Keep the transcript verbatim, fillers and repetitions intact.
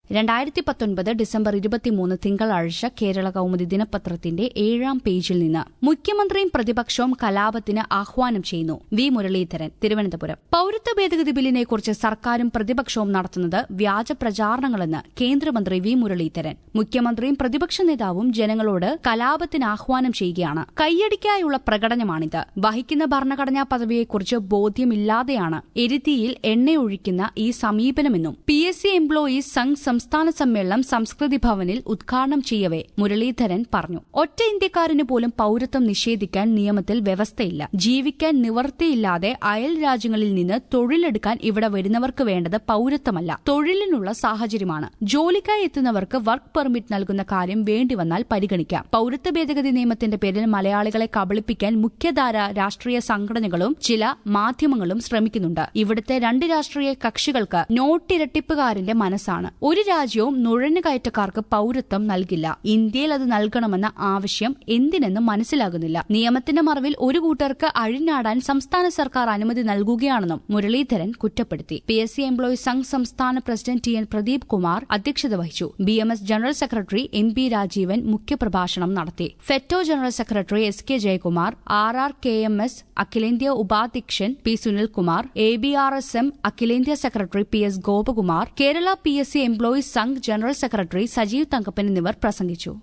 രണ്ടായിരത്തി പത്തൊൻപത് ഡിസംബർ ഇരുപത്തിമൂന്ന് തിങ്കളാഴ്ച കേരള കൗമുദി ദിനപത്രത്തിന്റെ ഏഴാം പേജിൽ നിന്ന് മുഖ്യമന്ത്രിയും പ്രതിപക്ഷവും കലാപത്തിന് ആഹ്വാനം ചെയ്യുന്നു. വി മുരളീധരൻ, തിരുവനന്തപുരം. പൌരത്വ ഭേദഗതി ബില്ലിനെക്കുറിച്ച് സർക്കാരും പ്രതിപക്ഷവും നടത്തുന്നത് വ്യാജ പ്രചാരണങ്ങളെന്ന് കേന്ദ്രമന്ത്രി വി മുരളീധരൻ. മുഖ്യമന്ത്രിയും പ്രതിപക്ഷ നേതാവും ജനങ്ങളോട് കലാപത്തിന് ആഹ്വാനം ചെയ്യുകയാണ്. കൈയടിക്കായുള്ള പ്രകടനമാണിത്. വഹിക്കുന്ന ഭരണഘടനാ പദവിയെക്കുറിച്ച് ബോധ്യമില്ലാതെയാണ് എരുതിയിൽ എണ്ണയൊഴിക്കുന്ന ഈ സമീപനമെന്നും P S C employees Sangh സംസ്ഥാന സമ്മേളനം സംസ്കൃതി ഭവനിൽ ഉദ്ഘാടനം ചെയ്യവേ മുരളീധരൻ പറഞ്ഞു. ഒറ്റ ഇന്ത്യക്കാരന് പോലും പൌരത്വം നിഷേധിക്കാൻ നിയമത്തിൽ വ്യവസ്ഥയില്ല. ജീവിക്കാൻ നിവർത്തിയില്ലാതെ അയൽ രാജ്യങ്ങളിൽ നിന്ന് തൊഴിലെടുക്കാൻ ഇവിടെ വരുന്നവർക്ക് വേണ്ടത് പൌരത്വമല്ല, തൊഴിലിനുള്ള സാഹചര്യമാണ്. ജോലിക്കായി എത്തുന്നവർക്ക് വർക്ക് പെർമിറ്റ് നൽകുന്ന കാര്യം വേണ്ടിവന്നാൽ പരിഗണിക്കാം. പൌരത്വ ഭേദഗതി നിയമത്തിന്റെ പേരിൽ മലയാളികളെ കബളിപ്പിക്കാൻ മുഖ്യധാര രാഷ്ട്രീയ സംഘടനകളും ചില മാധ്യമങ്ങളും ശ്രമിക്കുന്നുണ്ട്. ഇവിടുത്തെ രണ്ട് രാഷ്ട്രീയ കക്ഷികൾക്ക് നോട്ടിരട്ടിപ്പുകാരന്റെ മനസ്സാണ്. ഒരു രാജ്യവും നുഴഞ്ഞുകയറ്റക്കാർക്ക് പൌരത്വം നൽകില്ല. ഇന്ത്യയിൽ അത് നൽകണമെന്ന ആവശ്യം എന്തിനെന്ന് മനസ്സിലാകുന്നില്ല. നിയമത്തിന്റെ മറവിൽ ഒരു കൂട്ടർക്ക് അഴിഞ്ഞാടാൻ സംസ്ഥാന സർക്കാർ അനുമതി നൽകുകയാണെന്നും മുരളീധരൻ കുറ്റപ്പെടുത്തി. P S C employees Sangh സംസ്ഥാന president T N Pradeep Kumar അധ്യക്ഷത വഹിച്ചു. B M S general secretary M P Rajeevan മുഖ്യപ്രഭാഷണം നടത്തി. FETO general secretary S K Jayakumar, R R K M S അഖിലേന്ത്യാ ഉപാധ്യക്ഷൻ P Sunilkumar, A B R S M അഖിലേന്ത്യാ secretary P S Gopakumar, Kerala P S C employees Sangh general secretary Sajeev Thankappan എന്നിവർ പ്രസംഗിച്ചു.